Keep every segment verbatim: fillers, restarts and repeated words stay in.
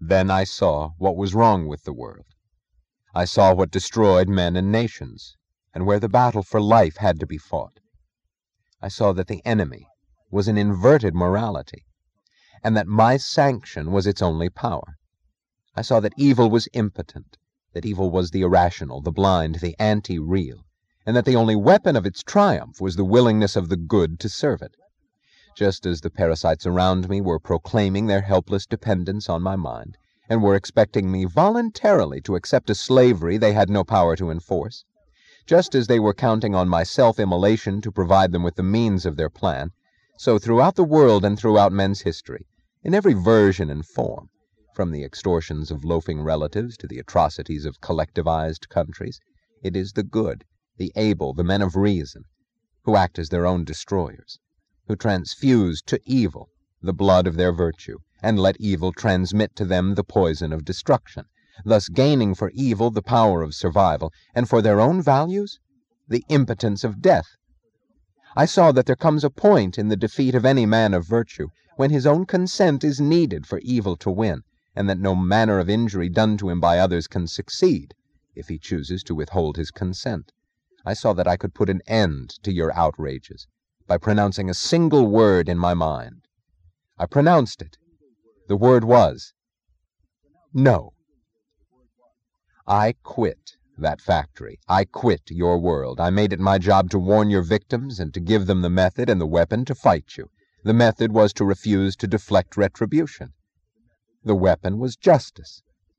Then I saw what was wrong with the world. I saw what destroyed men and nations, and where the battle for life had to be fought. I saw that the enemy was an inverted morality, and that my sanction was its only power. I saw that evil was impotent, that evil was the irrational, the blind, the anti-real, and that the only weapon of its triumph was the willingness of the good to serve it. Just as the parasites around me were proclaiming their helpless dependence on my mind, and were expecting me voluntarily to accept a slavery they had no power to enforce, just as they were counting on my self-immolation to provide them with the means of their plan, so throughout the world and throughout men's history, in every version and form, from the extortions of loafing relatives to the atrocities of collectivized countries, it is the good, the able, the men of reason, who act as their own destroyers, who transfuse to evil the blood of their virtue, and let evil transmit to them the poison of destruction, thus gaining for evil the power of survival, and for their own values the impotence of death. I saw that there comes a point in the defeat of any man of virtue when his own consent is needed for evil to win, and that no manner of injury done to him by others can succeed if he chooses to withhold his consent. I saw that I could put an end to your outrages by pronouncing a single word in my mind. I pronounced it. The word was, no. I quit that factory. I quit your world. I made it my job to warn your victims and to give them the method and the weapon to fight you. The method was to refuse to deflect retribution. The weapon was justice.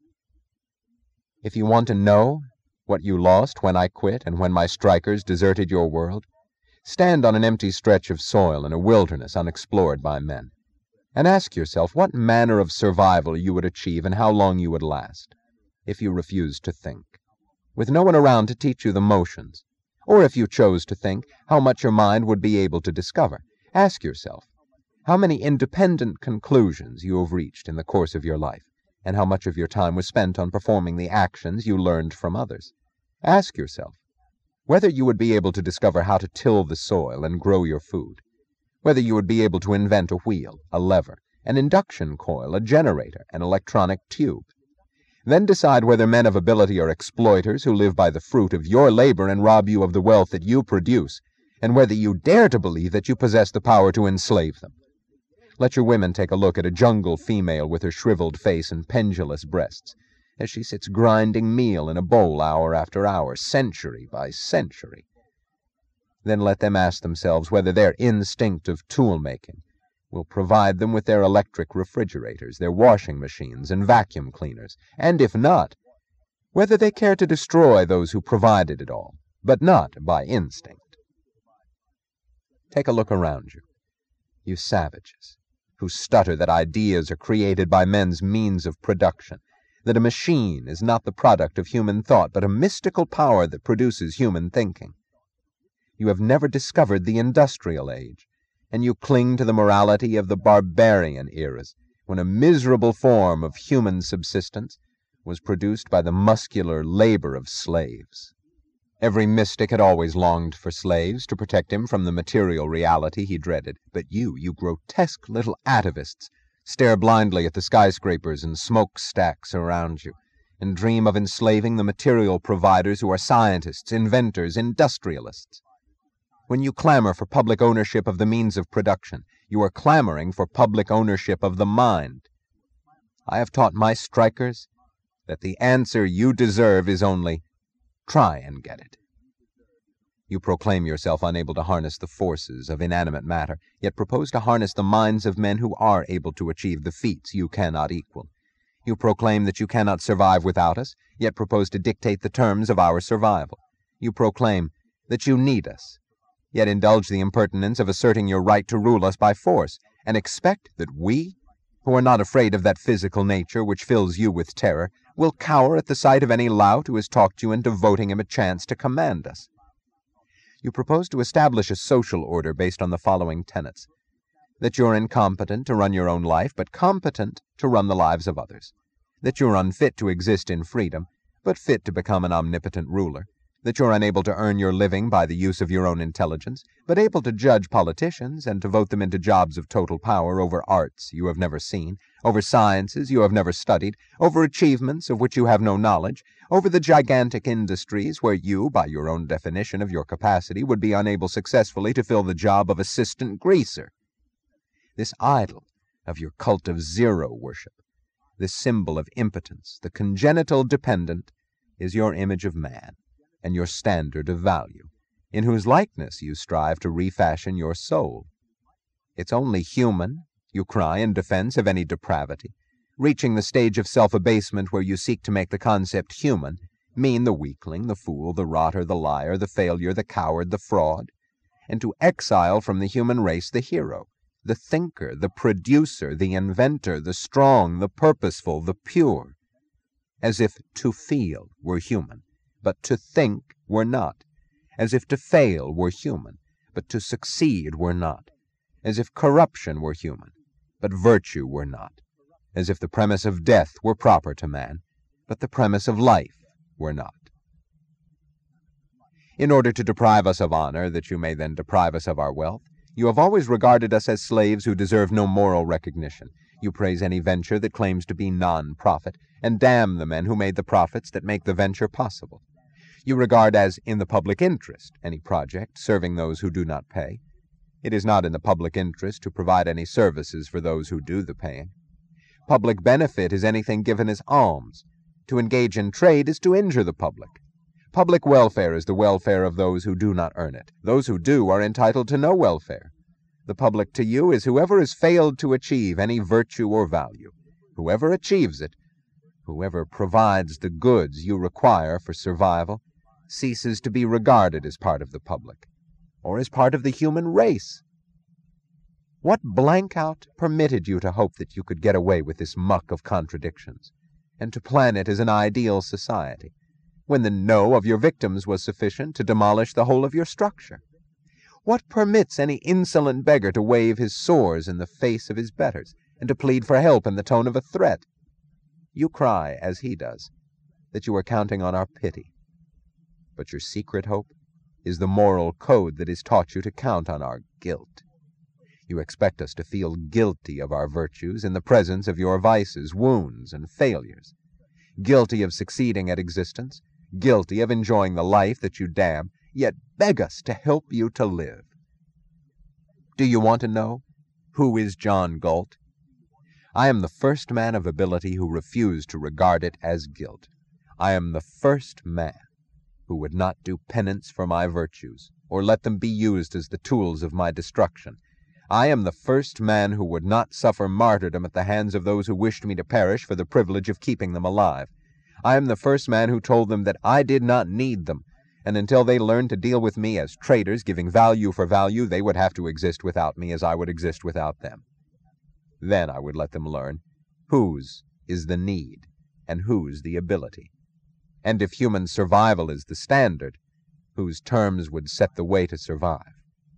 If you want to know what you lost when I quit and when my strikers deserted your world, stand on an empty stretch of soil in a wilderness unexplored by men, and ask yourself what manner of survival you would achieve and how long you would last, if you refused to think, with no one around to teach you the motions, or if you chose to think, how much your mind would be able to discover. Ask yourself how many independent conclusions you have reached in the course of your life, and how much of your time was spent on performing the actions you learned from others. Ask yourself whether you would be able to discover how to till the soil and grow your food, whether you would be able to invent a wheel, a lever, an induction coil, a generator, an electronic tube. Then decide whether men of ability are exploiters who live by the fruit of your labor and rob you of the wealth that you produce, and whether you dare to believe that you possess the power to enslave them. Let your women take a look at a jungle female with her shriveled face and pendulous breasts, as she sits grinding meal in a bowl hour after hour, century by century. Then let them ask themselves whether their instinct of tool-making will provide them with their electric refrigerators, their washing machines, and vacuum cleaners, and if not, whether they care to destroy those who provided it all, but not by instinct. Take a look around you, you savages, who stutter that ideas are created by men's means of production, that a machine is not the product of human thought, but a mystical power that produces human thinking. You have never discovered the industrial age, and you cling to the morality of the barbarian eras, when a miserable form of human subsistence was produced by the muscular labor of slaves. Every mystic had always longed for slaves to protect him from the material reality he dreaded, but you, you grotesque little atavists, stare blindly at the skyscrapers and smokestacks around you, and dream of enslaving the material providers who are scientists, inventors, industrialists. When you clamor for public ownership of the means of production, you are clamoring for public ownership of the mind. I have taught my strikers that the answer you deserve is only, try and get it. You proclaim yourself unable to harness the forces of inanimate matter, yet propose to harness the minds of men who are able to achieve the feats you cannot equal. You proclaim that you cannot survive without us, yet propose to dictate the terms of our survival. You proclaim that you need us, yet indulge the impertinence of asserting your right to rule us by force, and expect that we, who are not afraid of that physical nature which fills you with terror, will cower at the sight of any lout who has talked you into voting him a chance to command us. You propose to establish a social order based on the following tenets: that you're incompetent to run your own life, but competent to run the lives of others; that you're unfit to exist in freedom, but fit to become an omnipotent ruler; that you're unable to earn your living by the use of your own intelligence, but able to judge politicians and to vote them into jobs of total power over arts you have never seen, over sciences you have never studied, over achievements of which you have no knowledge, over the gigantic industries where you, by your own definition of your capacity, would be unable successfully to fill the job of assistant greaser. This idol of your cult of zero worship, this symbol of impotence, the congenital dependent, is your image of man, and your standard of value, in whose likeness you strive to refashion your soul. It's only human, you cry in defense of any depravity, reaching the stage of self-abasement where you seek to make the concept human mean the weakling, the fool, the rotter, the liar, the failure, the coward, the fraud, and to exile from the human race the hero, the thinker, the producer, the inventor, the strong, the purposeful, the pure, as if to feel were human, but to think were not, as if to fail were human, but to succeed were not, as if corruption were human, but virtue were not, as if the premise of death were proper to man, but the premise of life were not. In order to deprive us of honor, that you may then deprive us of our wealth, you have always regarded us as slaves who deserve no moral recognition. You praise any venture that claims to be non-profit, and damn the men who made the profits that make the venture possible. You regard as in the public interest any project serving those who do not pay. It is not in the public interest to provide any services for those who do the paying. Public benefit is anything given as alms. To engage in trade is to injure the public. Public welfare is the welfare of those who do not earn it. Those who do are entitled to no welfare. The public to you is whoever has failed to achieve any virtue or value. Whoever achieves it, whoever provides the goods you require for survival, ceases to be regarded as part of the public, or as part of the human race. What blank-out permitted you to hope that you could get away with this muck of contradictions, and to plan it as an ideal society, when the no of your victims was sufficient to demolish the whole of your structure? What permits any insolent beggar to wave his sores in the face of his betters, and to plead for help in the tone of a threat? You cry, as he does, that you are counting on our pity. But your secret hope is the moral code that has taught you to count on our guilt. You expect us to feel guilty of our virtues in the presence of your vices, wounds, and failures, guilty of succeeding at existence, guilty of enjoying the life that you damn, yet beg us to help you to live. Do you want to know who is John Galt? I am the first man of ability who refused to regard it as guilt. I am the first man who would not do penance for my virtues, or let them be used as the tools of my destruction. I am the first man who would not suffer martyrdom at the hands of those who wished me to perish for the privilege of keeping them alive. I am the first man who told them that I did not need them, and until they learned to deal with me as traitors, giving value for value, they would have to exist without me as I would exist without them. Then I would let them learn whose is the need and whose the ability. And if human survival is the standard, whose terms would set the way to survive.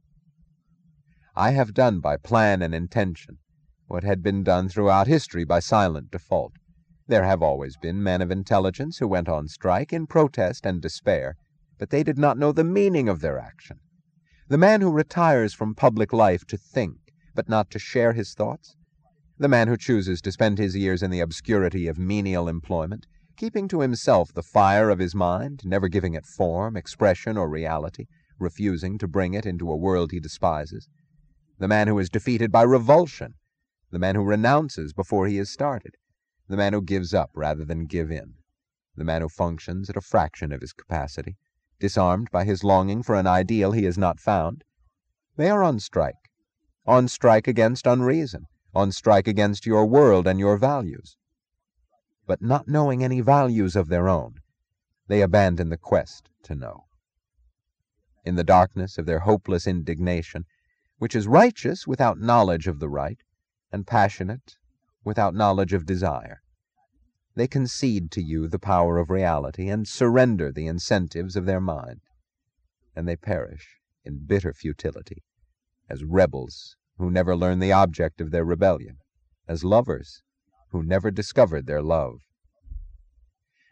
I have done by plan and intention what had been done throughout history by silent default. There have always been men of intelligence who went on strike in protest and despair, but they did not know the meaning of their action. The man who retires from public life to think, but not to share his thoughts, the man who chooses to spend his years in the obscurity of menial employment, keeping to himself the fire of his mind, never giving it form, expression, or reality, refusing to bring it into a world he despises, the man who is defeated by revulsion, the man who renounces before he is started, the man who gives up rather than give in, the man who functions at a fraction of his capacity, disarmed by his longing for an ideal he has not found, they are on strike, on strike against unreason, on strike against your world and your values. But not knowing any values of their own, they abandon the quest to know. In the darkness of their hopeless indignation, which is righteous without knowledge of the right, and passionate without knowledge of desire, they concede to you the power of reality and surrender the incentives of their mind, and they perish in bitter futility, as rebels who never learn the object of their rebellion, as lovers who never discovered their love.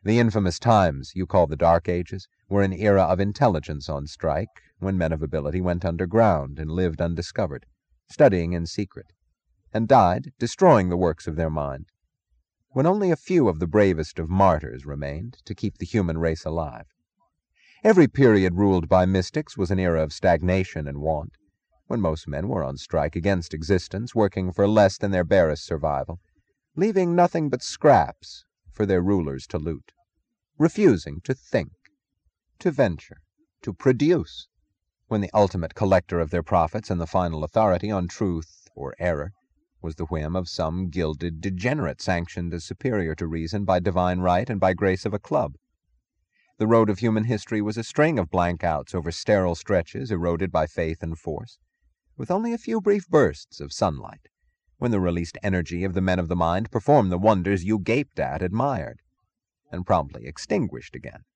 The infamous times you call the Dark Ages were an era of intelligence on strike, when men of ability went underground and lived undiscovered, studying in secret, and died destroying the works of their mind, when only a few of the bravest of martyrs remained to keep the human race alive. Every period ruled by mystics was an era of stagnation and want, when most men were on strike against existence, working for less than their barest survival, leaving nothing but scraps for their rulers to loot, refusing to think, to venture, to produce, when the ultimate collector of their profits and the final authority on truth or error was the whim of some gilded degenerate sanctioned as superior to reason by divine right and by grace of a club. The road of human history was a string of blank outs over sterile stretches eroded by faith and force, with only a few brief bursts of sunlight, when the released energy of the men of the mind performed the wonders you gaped at, admired, and promptly extinguished again.